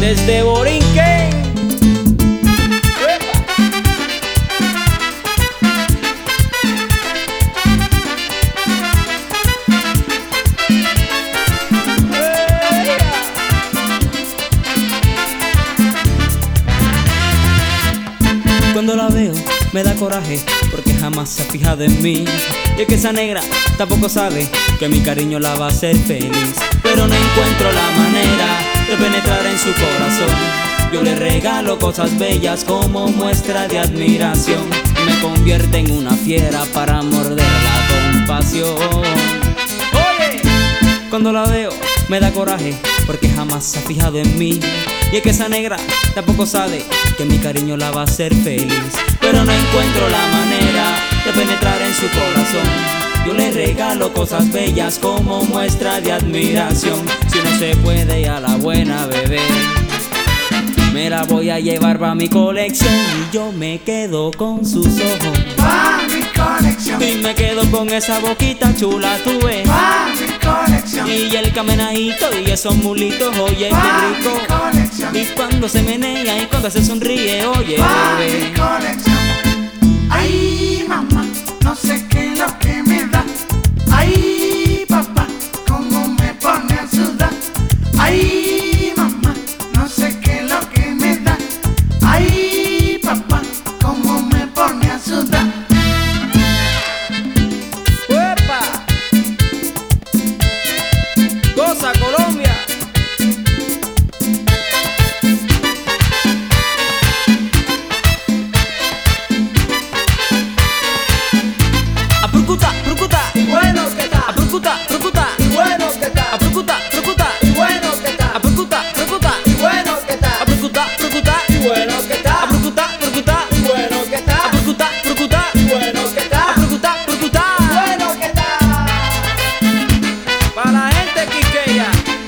desde Borinquen. Cuando la veo me da coraje porque jamás se ha fijado en mí. Y es que esa negra tampoco sabe que mi cariño la va a hacer feliz. Pero no encuentro la manera de penetrar en su corazón. Yo le regalo cosas bellas como muestra de admiración. Me convierte en una fiera para morderla con pasión. Oye, cuando la veo me da coraje porque jamás se ha fijado en mí. Y es que esa negra tampoco sabe que mi cariño la va a hacer feliz. Pero no encuentro la manera de penetrar en su corazón. Yo le regalo cosas bellas como muestra de admiración. Si no se puede a la buena bebé, me la voy a llevar pa' mi colección. Y yo me quedo con sus ojos Pa' mi colección. y me quedo con esa boquita chula, tú ves. Pa' mi colección. Y el camenadito y esos mulitos, oye, Pa' qué mi rico. colección. Y cuando se menea y cuando se sonríe, oye, Pa' mi bebé. colección. Ay, mamá, no sé qué es lo que me da. Ay, papá, cómo me pone a sudar. Ay, mamá, no sé qué es lo que me da. Ay, papá, cómo me pone a sudar. ¡Uepa! Goza, Colombia. Aprucuta, prucuta, Bueno que está, aprucuta, prucuta, bueno que está, aprucuta, prucuta, bueno que está, aprucuta, prucuta, bueno que está, aprucuta, prucuta, bueno que está, aprucuta, prucuta, bueno que está, aprucuta, prucuta, bueno que está, aprucuta, prucuta. bueno que está. Para la gente quiqueya.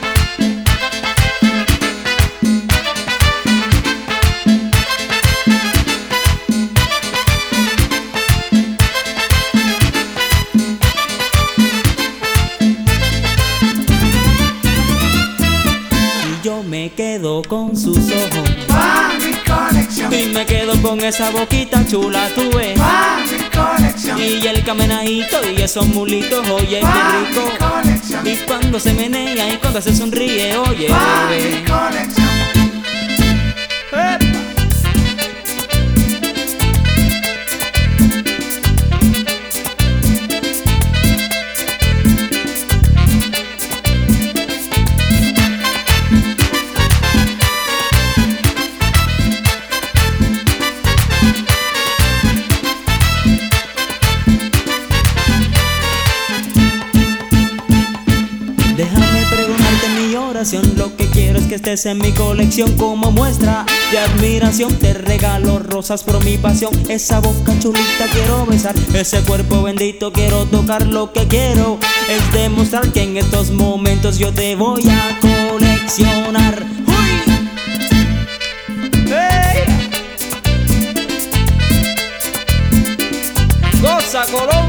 Y yo me quedo con sus ojos Pa' mi colección, y me quedo con esa boquita chula, tú ves. pa' mi colección, Y el camenadito y esos mulitos, oye, pa' qué mi rico. colección, Y cuando se menea y cuando se sonríe, oye, pa' mi bebé. colección. ¡Epa! Déjame preguntarte en mi oración. Lo que quiero es que estés en mi colección. Como muestra de admiración te regalo rosas por mi pasión. Esa boca chulita quiero besar, ese cuerpo bendito quiero tocar. Lo que quiero es demostrar que en estos momentos yo te voy a coleccionar. ¡Uy! ¡Hey! ¡Goza, Colombia!